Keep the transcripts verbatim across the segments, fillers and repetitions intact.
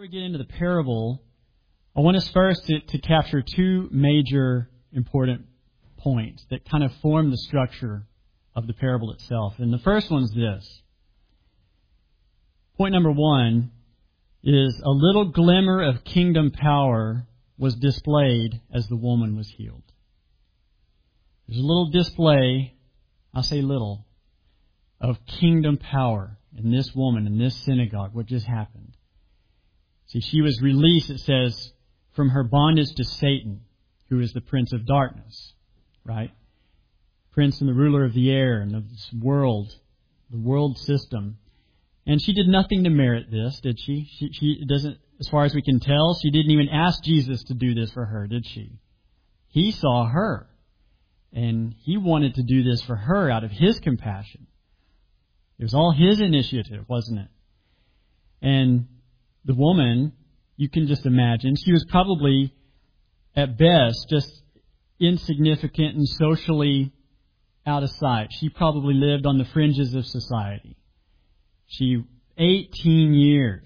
we get into the parable, I want us first to, to capture two major important points that kind of form the structure of the parable itself. And the first one's this. Point number one is a little glimmer of kingdom power was displayed as the woman was healed. There's a little display, I'll say little, of kingdom power in this woman, in this synagogue, what just happened. See, she was released, it says, from her bondage to Satan, who is the prince of darkness, right? Prince and the ruler of the air and of this world, the world system. And she did nothing to merit this, did she? She, she doesn't, as far as we can tell, she didn't even ask Jesus to do this for her, did she? He saw her, and he wanted to do this for her out of his compassion. It was all his initiative, wasn't it? And the woman, you can just imagine, she was probably, at best, just insignificant and socially out of sight. She probably lived on the fringes of society. She, eighteen years.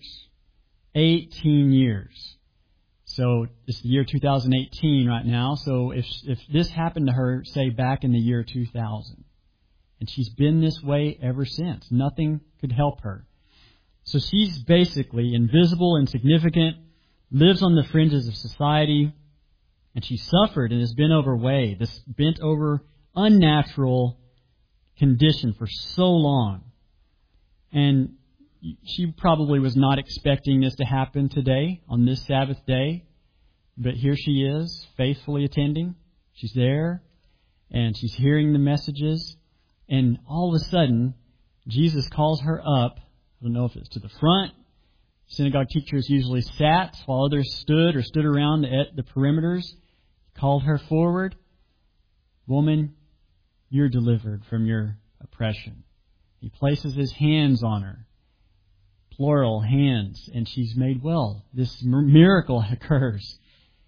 eighteen years. So it's the year two thousand eighteen right now. So if if this happened to her, say, back in the year two thousand, and she's been this way ever since, nothing could help her. So she's basically invisible, insignificant, lives on the fringes of society, and she suffered and has been overweight, this bent over, unnatural condition for so long. And she probably was not expecting this to happen today, on this Sabbath day. But here she is, faithfully attending. She's there, and she's hearing the messages. And all of a sudden, Jesus calls her up. I don't know if it's to the front. Synagogue teachers usually sat, while others stood or stood around the, the perimeters. He called her forward. Woman, you're delivered from your oppression. He places his hands on her, plural hands, and she's made well. This miracle occurs.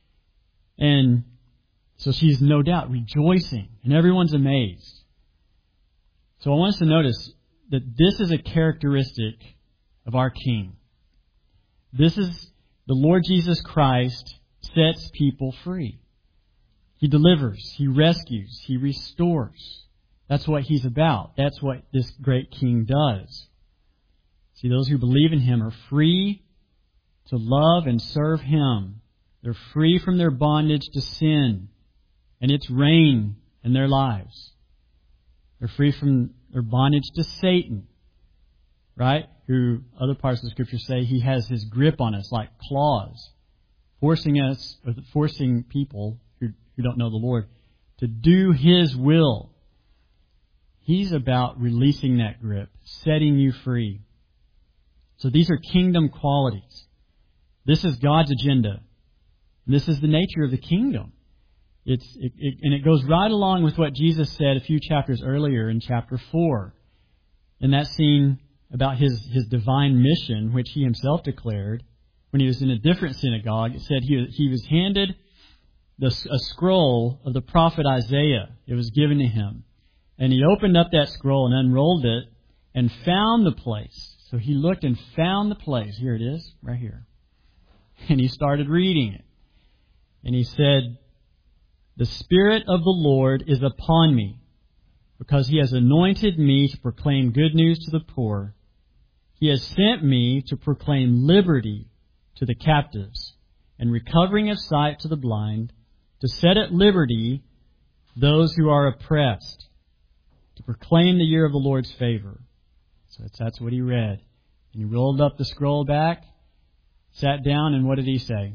And so she's no doubt rejoicing, and everyone's amazed. So I want us to notice that this is a characteristic of our King. This is the Lord Jesus Christ sets people free. He delivers, He rescues, He restores. That's what He's about. That's what this great King does. See, those who believe in Him are free to love and serve Him. They're free from their bondage to sin and its reign in their lives. They're free from their bondage to Satan, right? Who other parts of the Scripture say he has his grip on us like claws, forcing us, or forcing people who, who don't know the Lord to do His will. He's about releasing that grip, setting you free. So these are kingdom qualities. This is God's agenda. This is the nature of the kingdom. It's it, it, and it goes right along with what Jesus said a few chapters earlier in chapter four. In that scene about his, his divine mission, which He Himself declared when He was in a different synagogue, it said he, he was handed the, a scroll of the prophet Isaiah. It was given to Him. And He opened up that scroll and unrolled it and found the place. So He looked and found the place. Here it is, right here. And He started reading it. And He said, "The Spirit of the Lord is upon me, because He has anointed me to proclaim good news to the poor. He has sent me to proclaim liberty to the captives, and recovering of sight to the blind, to set at liberty those who are oppressed, to proclaim the year of the Lord's favor." So that's what he read. And he rolled up the scroll back, sat down, and what did he say?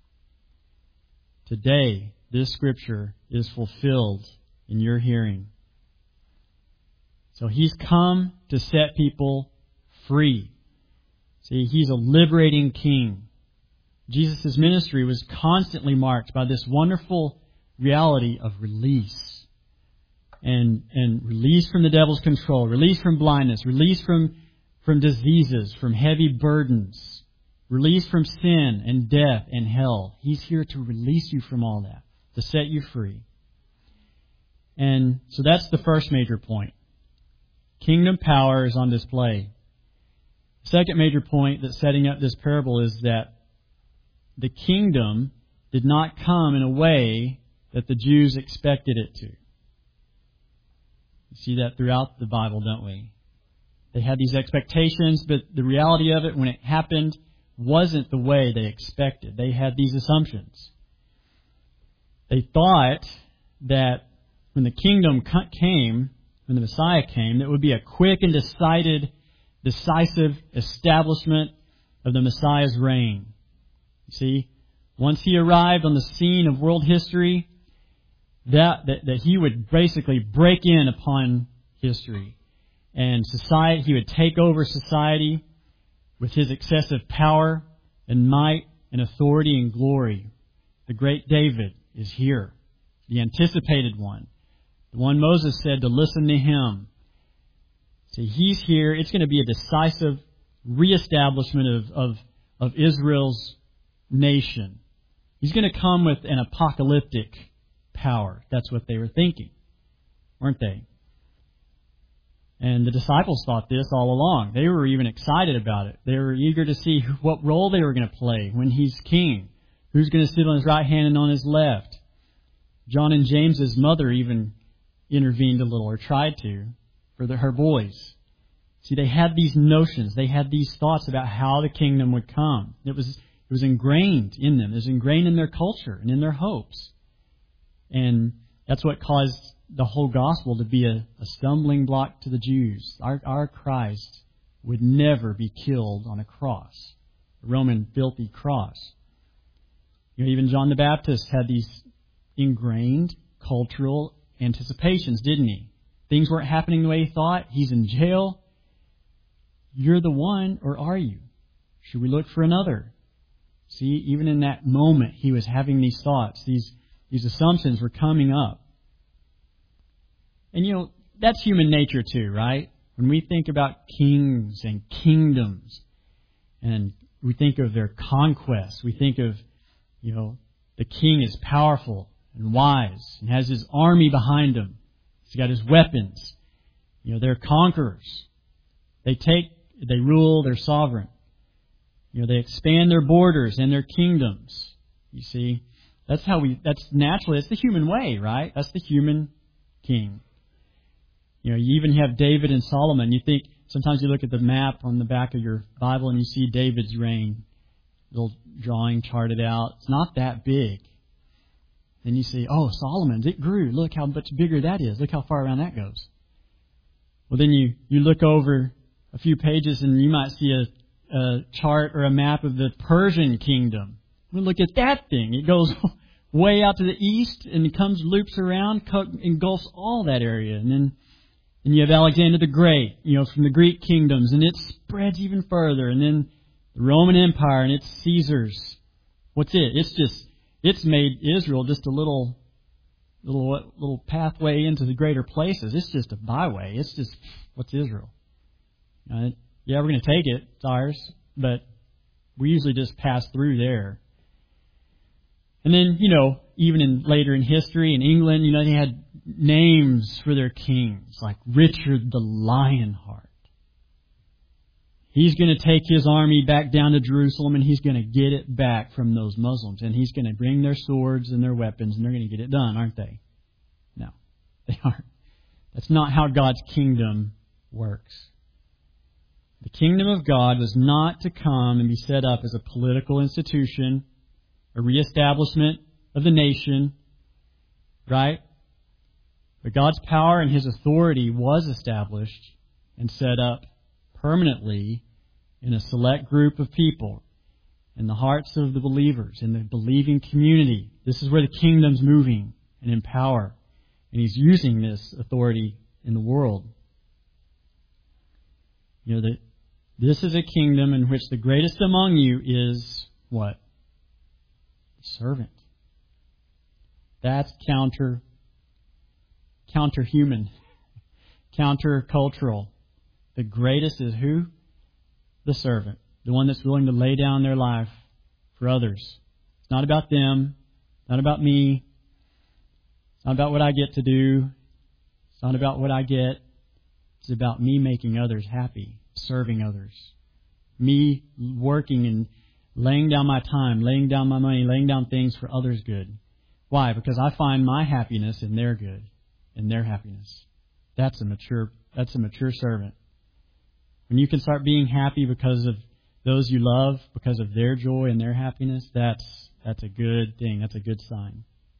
Today, this Scripture is fulfilled in your hearing. So He's come to set people free. See, He's a liberating King. Jesus' ministry was constantly marked by this wonderful reality of release. And, and release from the devil's control, release from blindness, release from, from diseases, from heavy burdens, release from sin and death and hell. He's here to release you from all that, to set you free. And so that's the first major point. Kingdom power is on display. The second major point that's setting up this parable is that the kingdom did not come in a way that the Jews expected it to. We see that throughout the Bible, don't we? They had these expectations, but the reality of it, when it happened, wasn't the way they expected. They had these assumptions. They thought that when the kingdom came, when the Messiah came, that it would be a quick and decided, decisive establishment of the Messiah's reign. You see, once he arrived on the scene of world history, that, that, that he would basically break in upon history. And society, he would take over society with his excessive power and might and authority and glory. The great David is here, the anticipated one. The one Moses said to listen to him. See, he's here. It's going to be a decisive reestablishment of, of, of Israel's nation. He's going to come with an apocalyptic power. That's what they were thinking, weren't they? And the disciples thought this all along. They were even excited about it. They were eager to see what role they were going to play when he's king. Who's going to sit on his right hand and on his left? John and James's mother even intervened a little, or tried to, for the, her boys. See, they had these notions. They had these thoughts about how the kingdom would come. It was, it was ingrained in them. It was ingrained in their culture and in their hopes. And that's what caused the whole gospel to be a, a stumbling block to the Jews. Our, our Christ would never be killed on a cross, a Roman filthy cross. You know, even John the Baptist had these ingrained cultural anticipations, didn't he? Things weren't happening the way he thought. He's in jail. You're the one, or are you? Should we look for another? See, even in that moment, he was having these thoughts. These, these assumptions were coming up. And, you know, that's human nature too, right? When we think about kings and kingdoms, and we think of their conquests, we think of, you know, the king is powerful and wise and has his army behind him. He's got his weapons. You know, they're conquerors. They take, they rule, they're sovereign. You know, they expand their borders and their kingdoms. You see, that's how we, that's naturally, that's the human way, right? That's the human king. You know, you even have David and Solomon. You think, sometimes you look at the map on the back of your Bible and you see David's reign. Little drawing charted out. It's not that big. Then you see, oh, Solomon's, it grew. Look how much bigger that is. Look how far around that goes. Well, then you, you look over a few pages and you might see a, a chart or a map of the Persian kingdom. Well, look at that thing. It goes way out to the east and it comes, loops around, engulfs all that area. And then and you have Alexander the Great, you know, from the Greek kingdoms, and it spreads even further. And then the Roman Empire and its Caesars. What's it? It's just, it's made Israel just a little, little, little pathway into the greater places. It's just a byway. It's just, what's Israel? Uh, yeah, we're going to take it. It's ours. But we usually just pass through there. And then, you know, even in later in history, in England, you know, they had names for their kings, like Richard the Lionheart. He's going to take his army back down to Jerusalem and he's going to get it back from those Muslims. And he's going to bring their swords and their weapons and they're going to get it done, aren't they? No, they aren't. That's not how God's kingdom works. The kingdom of God was not to come and be set up as a political institution, a reestablishment of the nation, right? But God's power and His authority was established and set up permanently in a select group of people, in the hearts of the believers, in the believing community. This is where the kingdom's moving and in power. And He's using this authority in the world. You know, that this is a kingdom in which the greatest among you is what? The servant. That's counter, counter-human, counter-cultural. The greatest is who? The servant. The one that's willing to lay down their life for others. It's not about them. It's not about me. It's not about what I get to do. It's not about what I get. It's about me making others happy, serving others. Me working and laying down my time, laying down my money, laying down things for others' good. Why? Because I find my happiness in their good, in their happiness. That's a mature, that's a mature servant. When you can start being happy because of those you love, because of their joy and their happiness, that's that's a good thing. That's a good sign.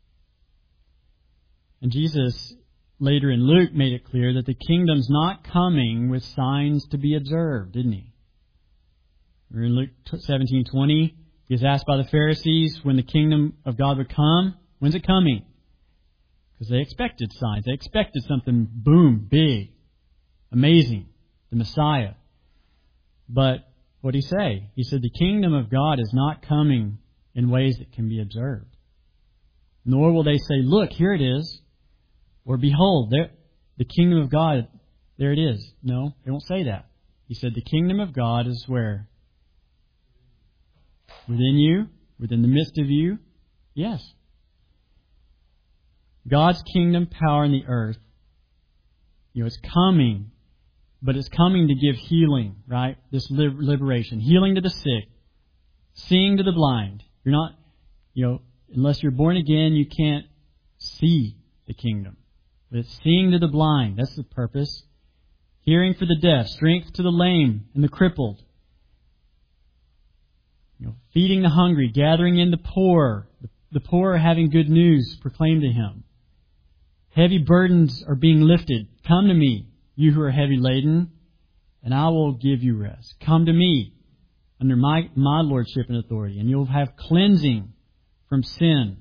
And Jesus, later in Luke, made it clear that the kingdom's not coming with signs to be observed, didn't he? We're in Luke seventeen twenty. He was asked by the Pharisees when the kingdom of God would come. When's it coming? Because they expected signs. They expected something, boom, big, amazing, the Messiah. But what did he say? He said the kingdom of God is not coming in ways that can be observed. Nor will they say, look, here it is. Or behold, there, the kingdom of God, there it is. No, they won't say that. He said the kingdom of God is where? Within you, within the midst of you. Yes. God's kingdom power in the earth, you know, it's coming, but it's coming to give healing, right? This liberation. Healing to the sick, seeing to the blind. You're not, you know, unless you're born again, you can't see the kingdom. But it's seeing to the blind. That's the purpose. Hearing for the deaf, strength to the lame and the crippled. You know, feeding the hungry, gathering in the poor. The poor are having good news proclaimed to him. Heavy burdens are being lifted. Come to me, you who are heavy laden, and I will give you rest. Come to me under my, my lordship and authority, and you'll have cleansing from sin.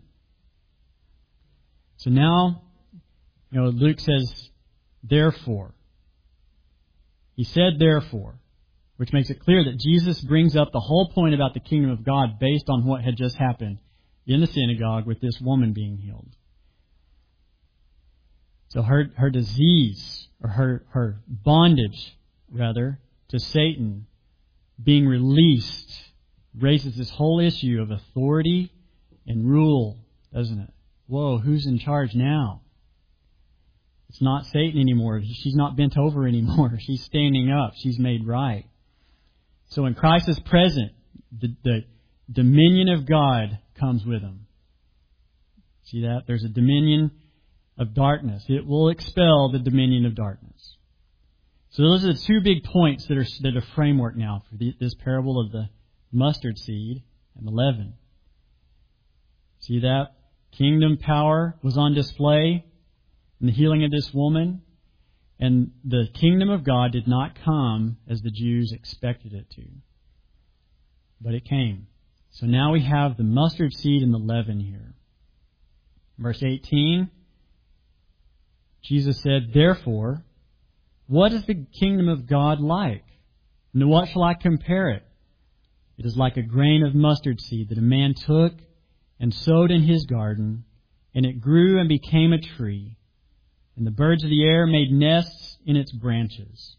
So now, you know, Luke says, therefore. He said therefore, which makes it clear that Jesus brings up the whole point about the kingdom of God based on what had just happened in the synagogue with this woman being healed. So her her disease, or her, her bondage, rather, to Satan being released raises this whole issue of authority and rule, doesn't it? Whoa, who's in charge now? It's not Satan anymore. She's not bent over anymore. She's standing up. She's made right. So when Christ is present, the, the dominion of God comes with him. See that? There's a dominion of darkness. It will expel the dominion of darkness. So those are the two big points that are that are framework now for the, this parable of the mustard seed and the leaven. See that? Kingdom power was on display in the healing of this woman. And the kingdom of God did not come as the Jews expected it to. But it came. So now we have the mustard seed and the leaven here. Verse eighteen, Jesus said, therefore, what is the kingdom of God like? And to what shall I compare it? It is like a grain of mustard seed that a man took and sowed in his garden, and it grew and became a tree, and the birds of the air made nests in its branches.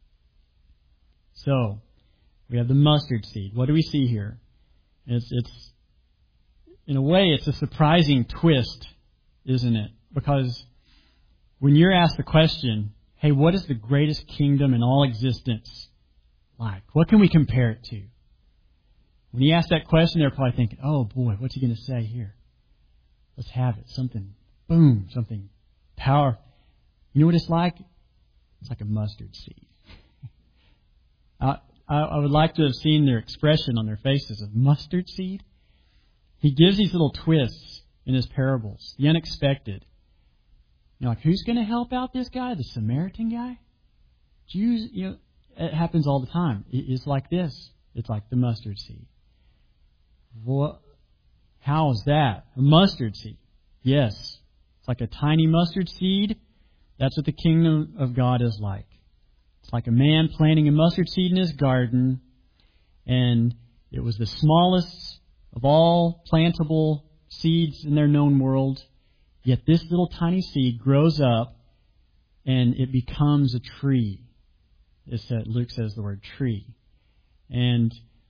So, we have the mustard seed. What do we see here? It's, it's in a way, it's a surprising twist, isn't it? Because when you're asked the question, hey, what is the greatest kingdom in all existence like? What can we compare it to? When you ask that question, they're probably thinking, oh boy, what's he going to say here? Let's have it. Something, boom, something powerful. You know what it's like? It's like a mustard seed. I, I, I would like to have seen their expression on their faces of mustard seed. He gives these little twists in his parables, the unexpected. You know, like, who's going to help out this guy? The Samaritan guy? Jews, you know, it happens all the time. It's like this. It's like the mustard seed. What? How is that? A mustard seed. Yes. It's like a tiny mustard seed. That's what the kingdom of God is like. It's like a man planting a mustard seed in his garden, and it was the smallest of all plantable seeds in their known world. Yet this little tiny seed grows up, and it becomes a tree. It said, Luke says the word tree. And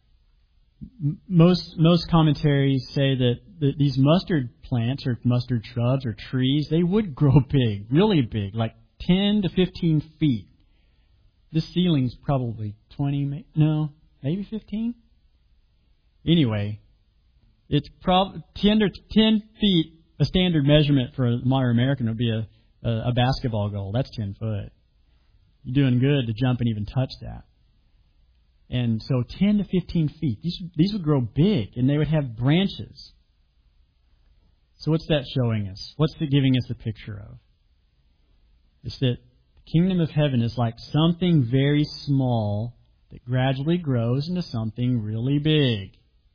most most commentaries say that the, these mustard plants or mustard shrubs or trees, they would grow big, really big, like ten to fifteen feet. This ceiling's probably twenty, no, maybe fifteen. Anyway, it's prob- ten, or ten feet, a standard measurement for a modern American would be a, a, a basketball goal. That's ten foot. You're doing good to jump and even touch that. And so ten to fifteen feet. These, these would grow big, and they would have branches. So what's that showing us? What's it giving us a picture of? It's that the kingdom of heaven is like something very small that gradually grows into something really big.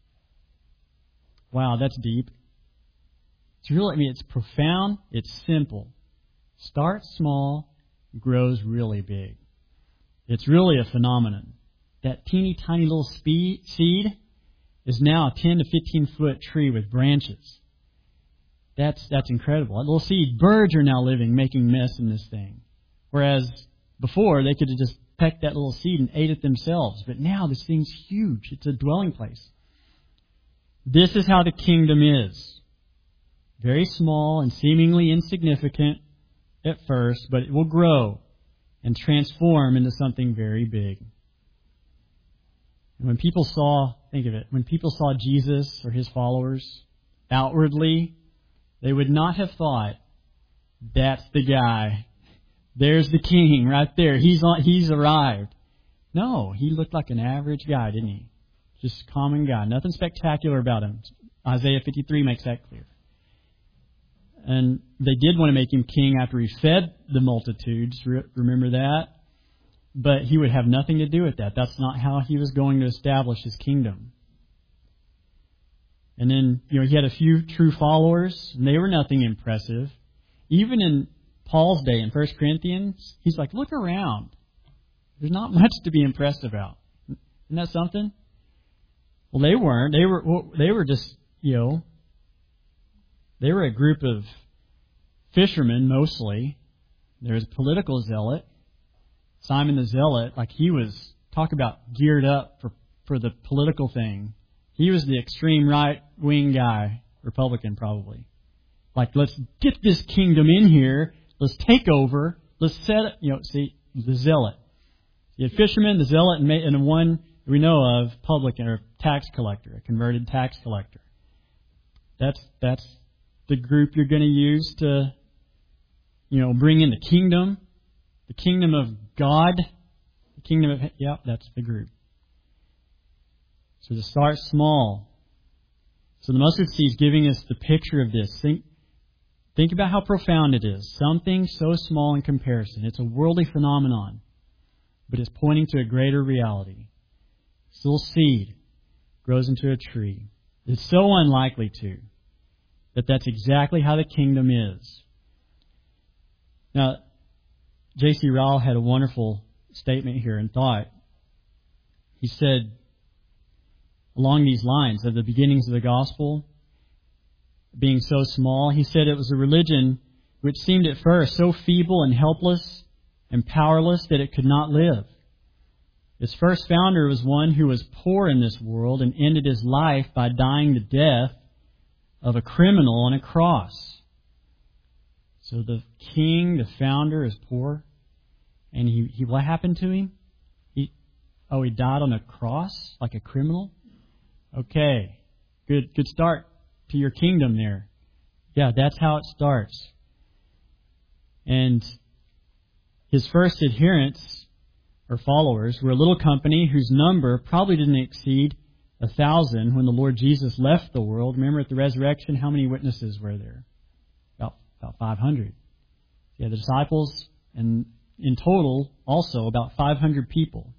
Wow, that's deep. It's really, I mean, it's profound. It's simple. Starts small, grows really big. It's really a phenomenon. That teeny tiny little speed, seed is now a ten to fifteen foot tree with branches. That's that's incredible. A little seed. Birds are now living, making mess in this thing. Whereas before, they could have just pecked that little seed and ate it themselves. But now this thing's huge. It's a dwelling place. This is how the kingdom is. Very small and seemingly insignificant at first, but it will grow and transform into something very big. And when people saw, think of it, when people saw Jesus or his followers outwardly, they would not have thought, that's the guy. There's the king right there. He's on, he's arrived. No, he looked like an average guy, didn't he? Just a common guy. Nothing spectacular about him. Isaiah fifty-three makes that clear. And they did want to make him king after he fed the multitudes. Remember that? But he would have nothing to do with that. That's not how he was going to establish his kingdom. And then, you know, he had a few true followers, and they were nothing impressive. Even in Paul's day in First Corinthians, he's like, look around. There's not much to be impressed about. Isn't that something? Well, they weren't. They were. Well, they were just, you know, they were a group of fishermen mostly. There was a political zealot, Simon the Zealot. Like he was, talk about geared up for for the political thing. He was the extreme right wing guy, Republican probably. Like, let's get this kingdom in here. Let's take over. Let's set it. You know, see the zealot. The fisherman, the zealot, and, and one we know of, publican or tax collector, a converted tax collector. That's that's the group you're going to use to, you know, bring in the kingdom, the kingdom of God, the kingdom of yeah, that's the group. So to start small. So the mustard seed is giving us the picture of this. Think, think about how profound it is. Something so small in comparison. It's a worldly phenomenon, but it's pointing to a greater reality. This little seed grows into a tree. It's so unlikely to, that that's exactly how the kingdom is. Now, J C Rowell had a wonderful statement here and thought. He said, along these lines of the beginnings of the gospel being so small, he said it was a religion which seemed at first so feeble and helpless and powerless that it could not live. Its first founder was one who was poor in this world and ended his life by dying the death of a criminal on a cross. So the king, the founder, is poor. And he, he what happened to him? He oh, he died on a cross like a criminal? Okay. Good good start to your kingdom there. Yeah, that's how it starts. And his first adherents or followers were a little company whose number probably didn't exceed a thousand when the Lord Jesus left the world. Remember at the resurrection, how many witnesses were there? About about five hundred. Yeah, the disciples, and in total also about five hundred people.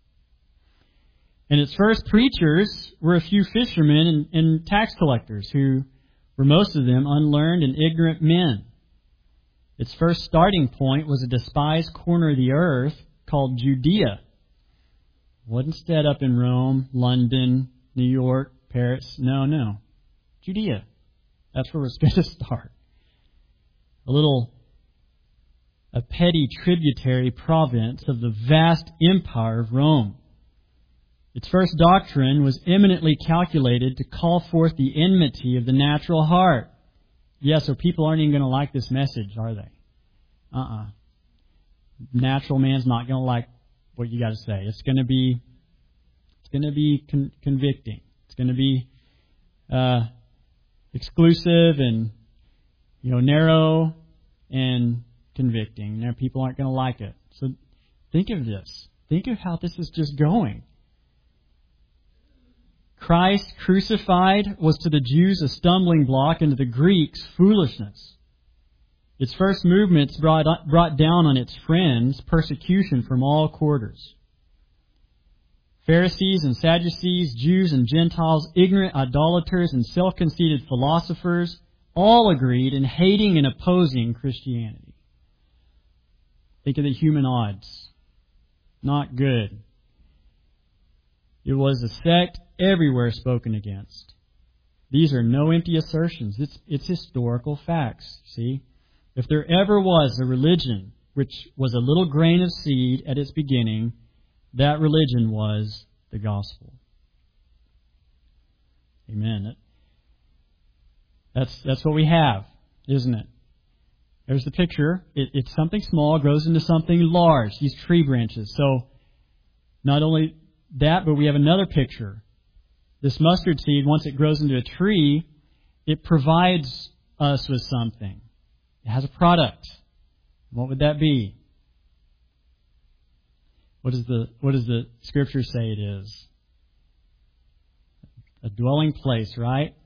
And its first preachers were a few fishermen and, and tax collectors who were most of them unlearned and ignorant men. Its first starting point was a despised corner of the earth called Judea. It wasn't set up in Rome, London, New York, Paris. No, no. Judea. That's where we're supposed to start. A little, a petty tributary province of the vast empire of Rome. Its first doctrine was eminently calculated to call forth the enmity of the natural heart. Yeah, so people aren't even going to like this message, are they? Uh-uh. Natural man's not going to like what you got to say. It's going to be, it's going to be con- convicting. It's It's going to be uh, exclusive and, you know, narrow and convicting. There, people aren't going to like it. So think of this. Think of how this is just going. Christ crucified was to the Jews a stumbling block and to the Greeks foolishness. Its first movements brought, brought down on its friends persecution from all quarters. Pharisees and Sadducees, Jews and Gentiles, ignorant idolaters and self-conceited philosophers all agreed in hating and opposing Christianity. Think of the human odds. Not good. It was a sect everywhere spoken against. These are no empty assertions. It's, it's historical facts, see? If there ever was a religion which was a little grain of seed at its beginning, that religion was the gospel. Amen. That's, that's what we have, isn't it? There's the picture. It, it's something small, grows into something large, these tree branches. So, not only that, but we have another picture. This mustard seed, once it grows into a tree, it provides us with something. It has a product. What would that be? What does the what does the Scripture say it is? A dwelling place, right?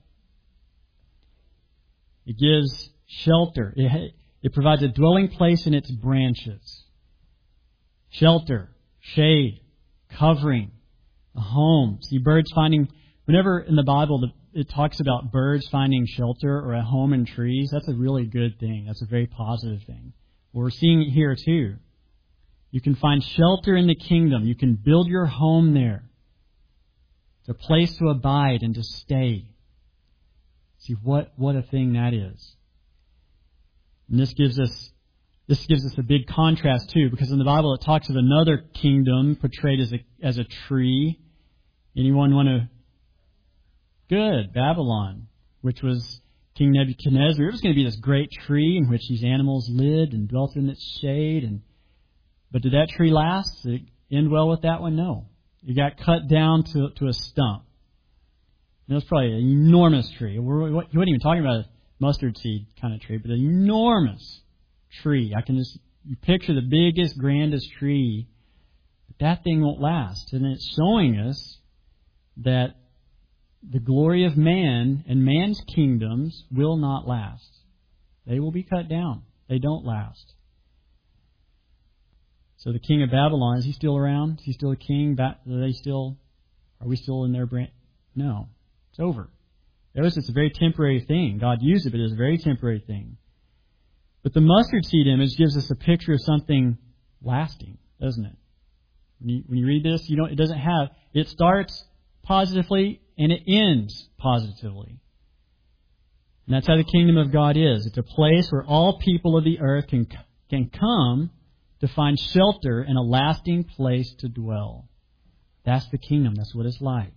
It gives shelter. It, it provides a dwelling place in its branches. Shelter, shade, covering, a home. See, birds finding... Whenever in the Bible it talks about birds finding shelter or a home in trees, that's a really good thing. That's a very positive thing. We're seeing it here too. You can find shelter in the kingdom. You can build your home there. It's a place to abide and to stay. See what, what a thing that is. And this gives us this gives us a big contrast too, because in the Bible it talks of another kingdom portrayed as a as a tree. Anyone want to? Good, Babylon, which was King Nebuchadnezzar. It was going to be this great tree in which these animals lived and dwelt in its shade. And but did that tree last? Did it end well with that one? No. It got cut down to to a stump. And it was probably an enormous tree. We're, you weren't even talking about a mustard seed kind of tree, but an enormous tree. I can just you picture the biggest, grandest tree. But that thing won't last. And it's showing us that the glory of man and man's kingdoms will not last. They will be cut down. They don't last. So the king of Babylon, is he still around? Is he still a king? Are they still? Are we still in their branch? No, it's over. Notice it's a very temporary thing. God used it, but it's a very temporary thing. But the mustard seed image gives us a picture of something lasting, doesn't it? When you, when you read this, you don't. It doesn't have. It starts positively and it ends positively. And that's how the kingdom of God is. It's a place where all people of the earth can can come to find shelter and a lasting place to dwell. That's the kingdom. That's what it's like.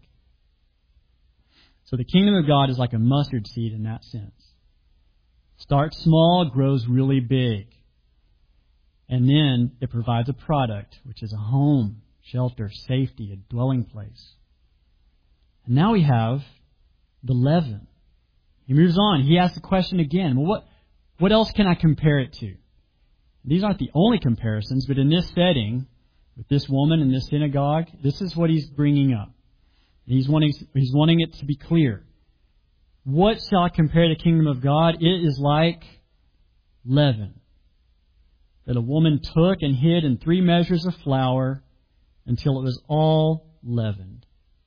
So the kingdom of God is like a mustard seed in that sense. Starts small, grows really big. And then it provides a product, which is a home, shelter, safety, a dwelling place. And now we have the leaven. He moves on. He asks the question again. Well, what, what else can I compare it to? These aren't the only comparisons, but in this setting, with this woman in this synagogue, this is what he's bringing up. He's wanting, he's wanting it to be clear. What shall I compare the kingdom of God? It is like leaven that a woman took and hid in three measures of flour until it was all leavened.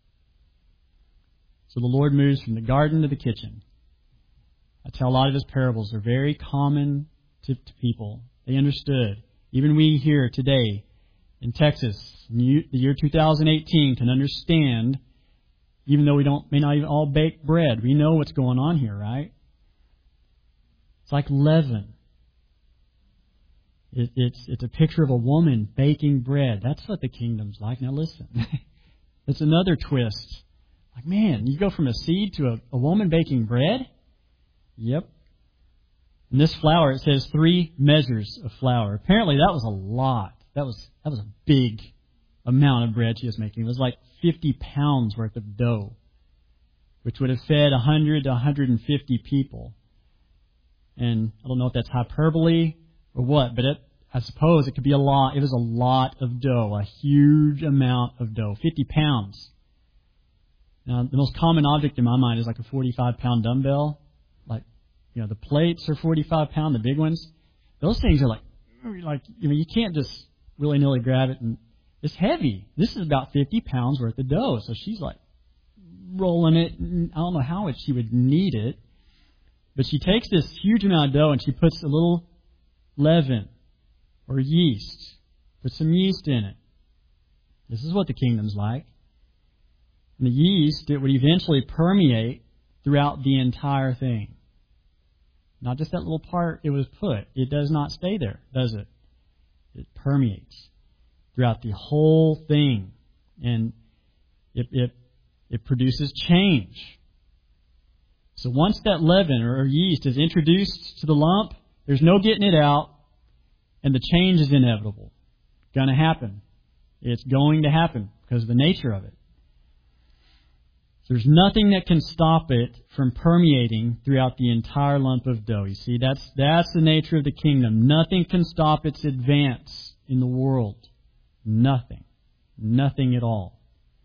So the Lord moves from the garden to the kitchen. That's how a lot of his parables are very common to, to people. They understood. Even we here today in Texas, in the year two thousand eighteen, can understand, even though we don't may not even all bake bread. We know what's going on here, right? It's like leaven. It, it's it's a picture of a woman baking bread. That's what the kingdom's like. Now listen, it's another twist. Like, man, you go from a seed to a, a woman baking bread? Yep. And this flour, it says three measures of flour. Apparently that was a lot. That was that was a big amount of bread she was making. It was like fifty pounds worth of dough. which would have fed one hundred to one hundred fifty people. And I don't know if that's hyperbole or what, but it, I suppose it could be a lot. It was a lot of dough, a huge amount of dough, fifty pounds. Now, the most common object in my mind is like a forty-five pound dumbbell. Like, you know, the plates are forty-five pound, the big ones. Those things are like, like, you know, you can't just willy-nilly grab it, and it's heavy. This is about fifty pounds worth of dough. So she's like rolling it. I don't know how she would knead it, but she takes this huge amount of dough and she puts a little leaven or yeast. Put some yeast in it. This is what the kingdom's like. And the yeast, it would eventually permeate throughout the entire thing. Not just that little part it was put. It does not stay there, does it? It permeates throughout the whole thing. And it, it, it produces change. So once that leaven or yeast is introduced to the lump, there's no getting it out, and the change is inevitable. It's going to happen. It's going to happen because of the nature of it. There's nothing that can stop it from permeating throughout the entire lump of dough. You see, that's that's the nature of the kingdom. Nothing can stop its advance in the world. Nothing. Nothing at all.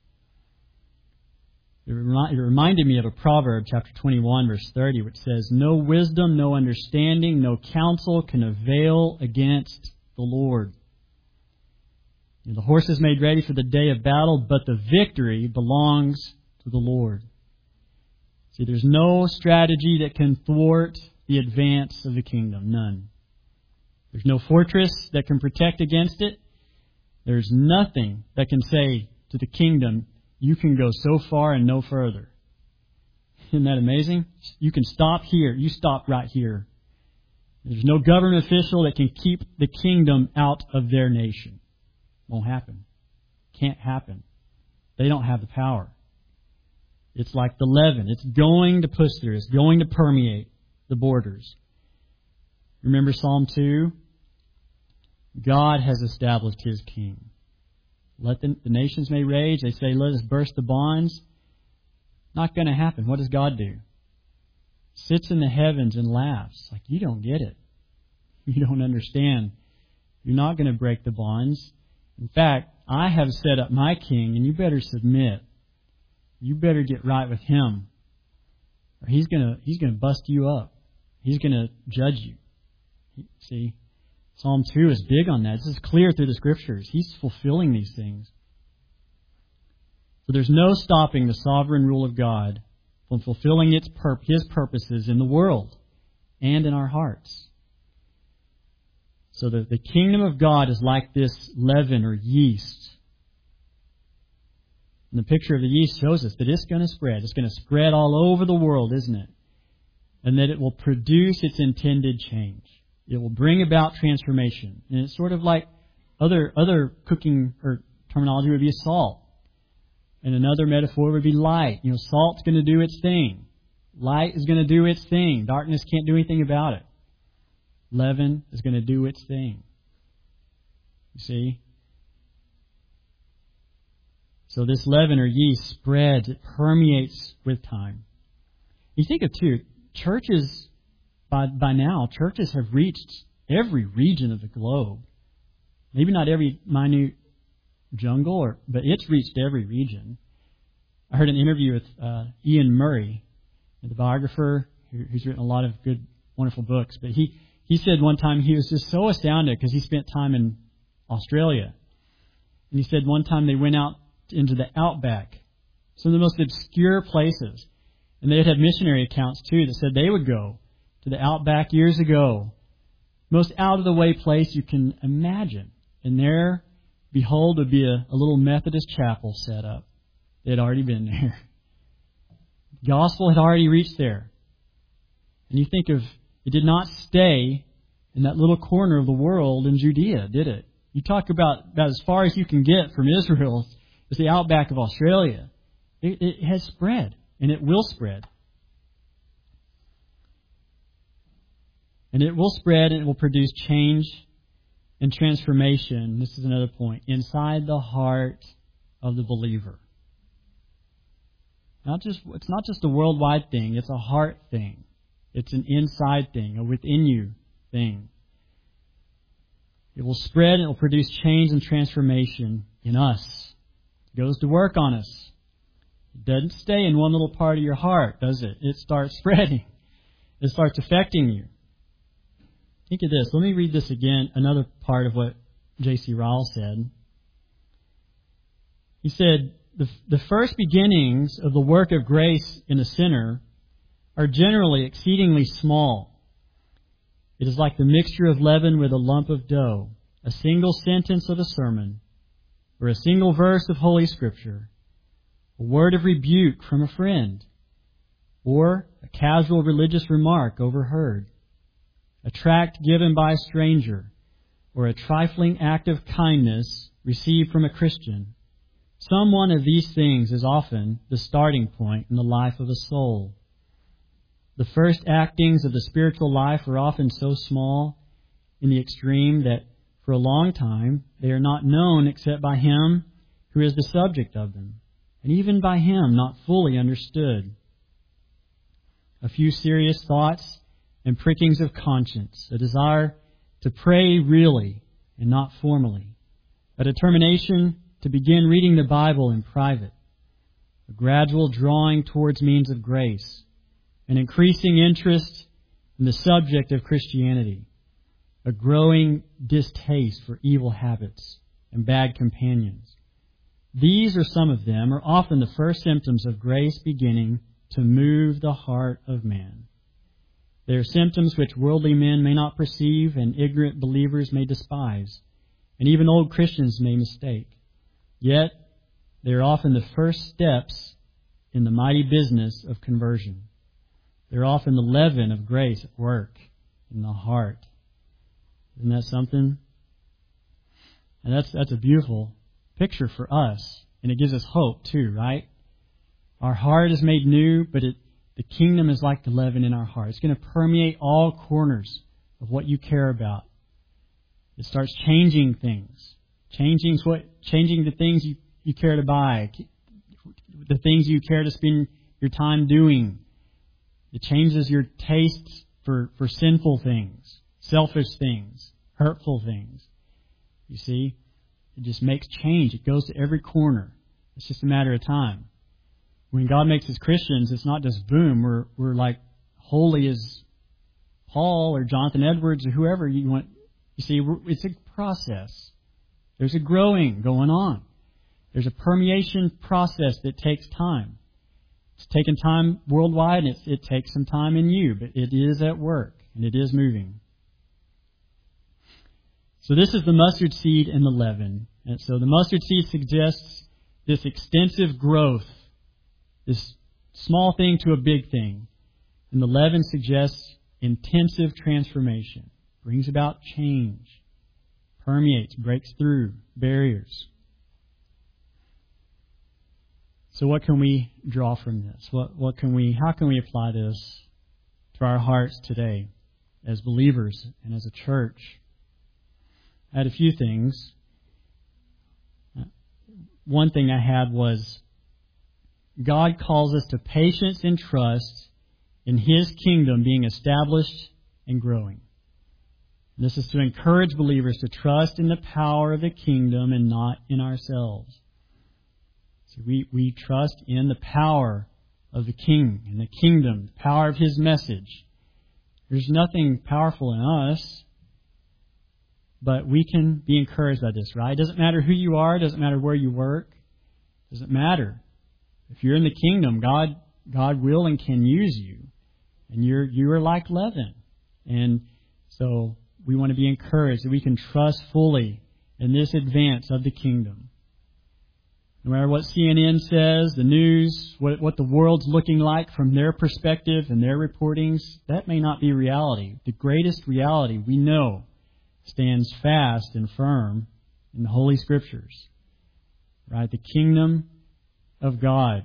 It, remi- it reminded me of a proverb, chapter twenty-one, verse thirty, which says, "No wisdom, no understanding, no counsel can avail against the Lord." You know, the horse is made ready for the day of battle, but the victory belongs to the Lord. See, there's no strategy that can thwart the advance of the kingdom. None. There's no fortress that can protect against it. There's nothing that can say to the kingdom, you can go so far and no further. Isn't that amazing? You can stop here. You stop right here. There's no government official that can keep the kingdom out of their nation. Won't happen. Can't happen. They don't have the power. It's like the leaven. It's going to push through. It's going to permeate the borders. Remember Psalm two? God has established His king. Let the, the nations may rage. They say, let us burst the bonds. Not going to happen. What does God do? Sits in the heavens and laughs. Like, you don't get it. You don't understand. You're not going to break the bonds. In fact, I have set up my king, and you better submit. You better get right with him, or he's gonna he's gonna bust you up. He's gonna judge you. See, Psalm two is big on that. This is clear through the Scriptures. He's fulfilling these things. So there's no stopping the sovereign rule of God from fulfilling its pur- His purposes in the world and in our hearts. So the, the kingdom of God is like this leaven or yeast. And the picture of the yeast shows us that it's going to spread. It's going to spread all over the world, isn't it? And that it will produce its intended change. It will bring about transformation. And it's sort of like other other cooking or terminology would be salt. And another metaphor would be light. You know, salt's going to do its thing. Light is going to do its thing. Darkness can't do anything about it. Leaven is going to do its thing. You see? So this leaven or yeast spreads, it permeates with time. You think of, too, churches, by, by now, churches have reached every region of the globe. Maybe not every minute jungle, or, but it's reached every region. I heard an interview with uh, Ian Murray, the biographer, who's written a lot of good, wonderful books. But he, he said one time he was just so astounded because he spent time in Australia. And he said one time they went out into the outback, some of the most obscure places. And they'd have missionary accounts, too, that said they would go to the outback years ago. Most out-of-the-way place you can imagine. And there, behold, would be a, a little Methodist chapel set up. They had already been there. The gospel had already reached there. And you think of, it did not stay in that little corner of the world in Judea, did it? You talk about, about as far as you can get from Israel, it's the outback of Australia. It, it has spread, and it will spread. And it will spread, and it will produce change and transformation. This is another point. Inside the heart of the believer. Not just, it's not just a worldwide thing. It's a heart thing. It's an inside thing, a within you thing. It will spread and it will produce change and transformation in us. It goes to work on us. It doesn't stay in one little part of your heart, does it? It starts spreading. It starts affecting you. Think of this. Let me read this again, another part of what J C Ryle said. He said, the, the first beginnings of the work of grace in a sinner are generally exceedingly small. It is like the mixture of leaven with a lump of dough, a single sentence of a sermon, or a single verse of Holy Scripture, a word of rebuke from a friend, or a casual religious remark overheard, a tract given by a stranger, or a trifling act of kindness received from a Christian. Some one of these things is often the starting point in the life of a soul. The first actings of the spiritual life are often so small in the extreme that for a long time they are not known except by him who is the subject of them, and even by him not fully understood. A few serious thoughts and prickings of conscience, a desire to pray really and not formally, a determination to begin reading the Bible in private, a gradual drawing towards means of grace, an increasing interest in the subject of Christianity, a growing distaste for evil habits and bad companions. These or some of them are often the first symptoms of grace beginning to move the heart of man. They are symptoms which worldly men may not perceive and ignorant believers may despise, and even old Christians may mistake. Yet, they are often the first steps in the mighty business of conversion. They're often the leaven of grace at work in the heart. Isn't that something? And that's that's a beautiful picture for us. And it gives us hope too, right? Our heart is made new, but it, the kingdom is like the leaven in our heart. It's going to permeate all corners of what you care about. It starts changing things. Changing what changing the things you, you care to buy, the things you care to spend your time doing. It changes your tastes for, for sinful things, selfish things, hurtful things. You see, it just makes change. It goes to every corner. It's just a matter of time. When God makes us Christians, it's not just boom, we're we're like holy as Paul or Jonathan Edwards or whoever you want. You see, it's a process. There's a growing going on. There's a permeation process that takes time. It's taken time worldwide, and it, it takes some time in you, but it is at work, and it is moving. So this is the mustard seed and the leaven. And so the mustard seed suggests this extensive growth, this small thing to a big thing. And the leaven suggests intensive transformation, brings about change, permeates, breaks through barriers. So what can we draw from this? What what can we how can we apply this to our hearts today as believers and as a church? I had a few things. One thing I had was God calls us to patience and trust in His kingdom being established and growing. And this is to encourage believers to trust in the power of the kingdom and not in ourselves. So we, we trust in the power of the King and the kingdom, the power of His message. There's nothing powerful in us, but we can be encouraged by this, right? It doesn't matter who you are. It doesn't matter where you work. It doesn't matter. If you're in the kingdom, God God will and can use you. And you're you are like leaven. And so we want to be encouraged that we can trust fully in this advance of the kingdom. No matter what C N N says, the news, what, what the world's looking like from their perspective and their reportings, that may not be reality. The greatest reality we know stands fast and firm in the Holy Scriptures. Right? The kingdom of God.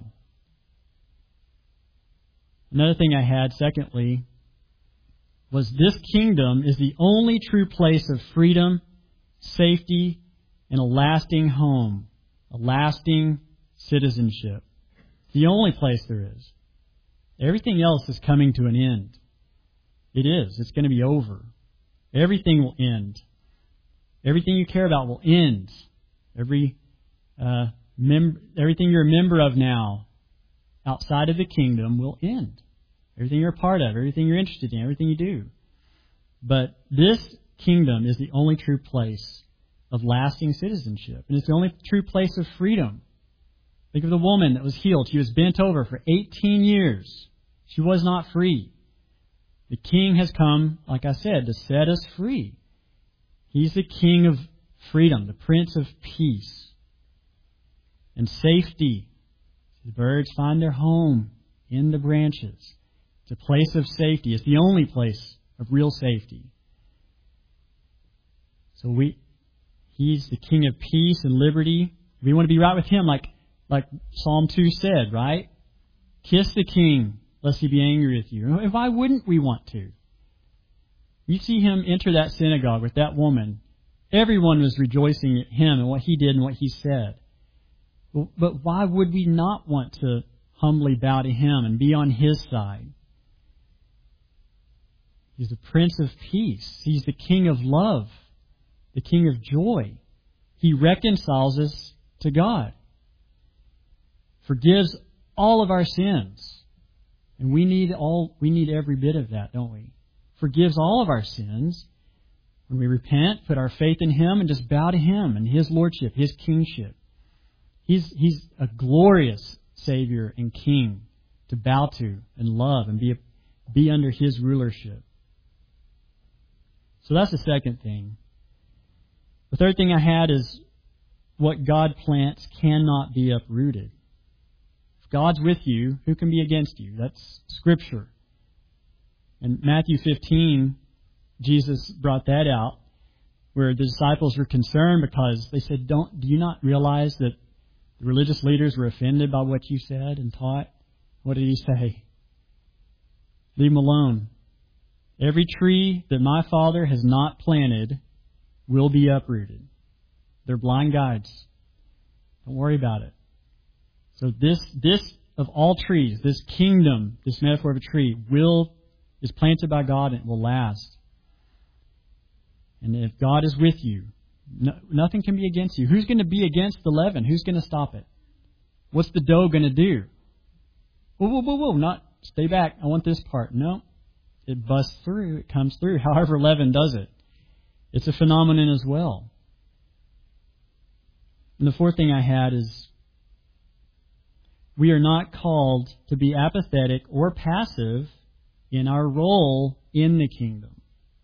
Another thing I had, secondly, was this kingdom is the only true place of freedom, safety, and a lasting home, a lasting citizenship. the only place there is. Everything else is coming to an end. It is. It's going to be over. Everything will end. Everything you care about will end. Every uh, mem- everything you're a member of now, outside of the kingdom, will end. Everything you're a part of, everything you're interested in, everything you do. But this kingdom is the only true place of lasting citizenship. And it's the only true place of freedom. Think of the woman that was healed. She was bent over for eighteen years. She was not free. The King has come, like I said, to set us free. He's the King of freedom, the Prince of Peace. And safety. The birds find their home in the branches. It's a place of safety. It's the only place of real safety. So we, He's the King of peace and liberty. We want to be right with Him, like, like Psalm two said, right? Kiss the King, lest He be angry with you. And why wouldn't we want to? You see Him enter that synagogue with that woman. Everyone was rejoicing at Him and what He did and what He said. But why would we not want to humbly bow to Him and be on His side? He's the Prince of Peace. He's the King of love, the King of joy. He reconciles us to God, forgives all of our sins. And we need all we need every bit of that, don't we? Forgives all of our sins. When we repent, put our faith in Him, and just bow to Him and His lordship, His kingship. He's He's a glorious Savior and King to bow to and love and be be under His rulership. So that's the second thing. The third thing I had is what God plants cannot be uprooted. If God's with you, who can be against you? That's Scripture. In Matthew fifteen, Jesus brought that out, where the disciples were concerned because they said, "Don't do you not realize that the religious leaders were offended by what you said and taught?" What did He say? Leave them alone. Every tree that my Father has not planted will be uprooted. They're blind guides. Don't worry about it. So this, this of all trees, this kingdom, this metaphor of a tree, will is planted by God and it will last. And if God is with you, no, nothing can be against you. Who's going to be against the leaven? Who's going to stop it? What's the dough going to do? Whoa, whoa, whoa, whoa! Not stay back. I want this part. No. It busts through. It comes through. However leaven does it. It's a phenomenon as well. And the fourth thing I had is we are not called to be apathetic or passive in our role in the kingdom.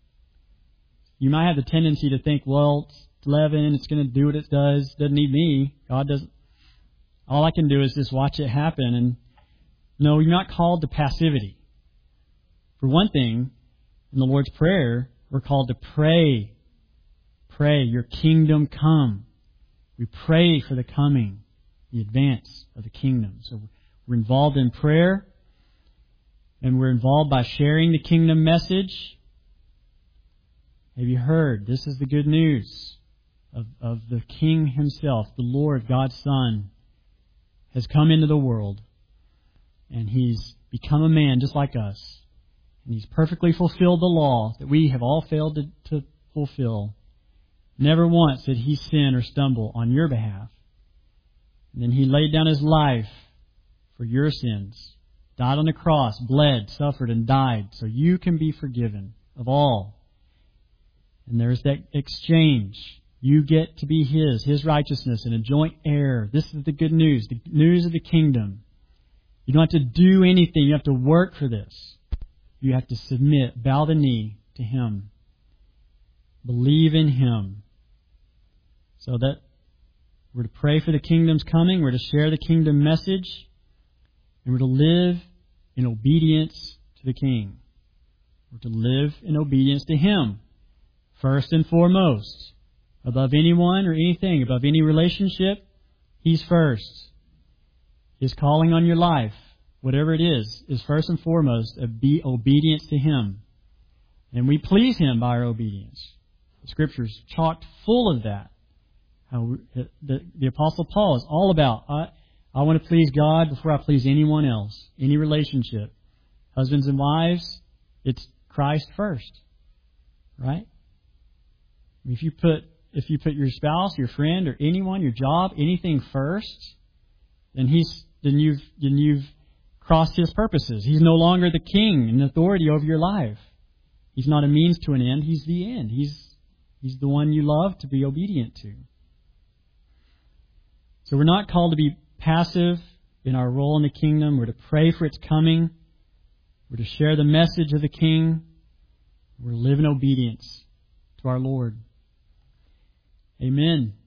You might have the tendency to think, well, it's leaven. It's going to do what it does. It doesn't need me. God doesn't. All I can do is just watch it happen. And no, you're not called to passivity. For one thing, in the Lord's Prayer, we're called to pray. Pray, your kingdom come. We pray for the coming, the advance of the kingdom. So we're involved in prayer, and we're involved by sharing the kingdom message. Have you heard? This is the good news of, of the King Himself, the Lord, God's Son, has come into the world, and He's become a man just like us. And He's perfectly fulfilled the law that we have all failed to, to fulfill. Never once did He sin or stumble on your behalf. And then He laid down His life for your sins, died on the cross, bled, suffered, and died, so you can be forgiven of all. And there's that exchange. You get to be His, His righteousness, and a joint heir. This is the good news, the news of the kingdom. You don't have to do anything. You have to work for this. You have to submit, bow the knee to Him. Believe in Him. So that we're to pray for the kingdom's coming. We're to share the kingdom message. And we're to live in obedience to the King. We're to live in obedience to Him. First and foremost. Above anyone or anything, above any relationship, He's first. His calling on your life, whatever it is, is first and foremost a be obedience to Him. And we please Him by our obedience. The Scripture's chocked full of that. How the, the Apostle Paul is all about, I, I want to please God before I please anyone else, any relationship. Husbands and wives, it's Christ first, right? If you put if you put your spouse, your friend, or anyone, your job, anything first, then he's then you've then you've crossed His purposes. He's no longer the king and authority over your life. He's not a means to an end. He's the end. He's He's the one you love to be obedient to. So we're not called to be passive in our role in the kingdom. We're to pray for its coming. We're to share the message of the King. We're to live in obedience to our Lord. Amen.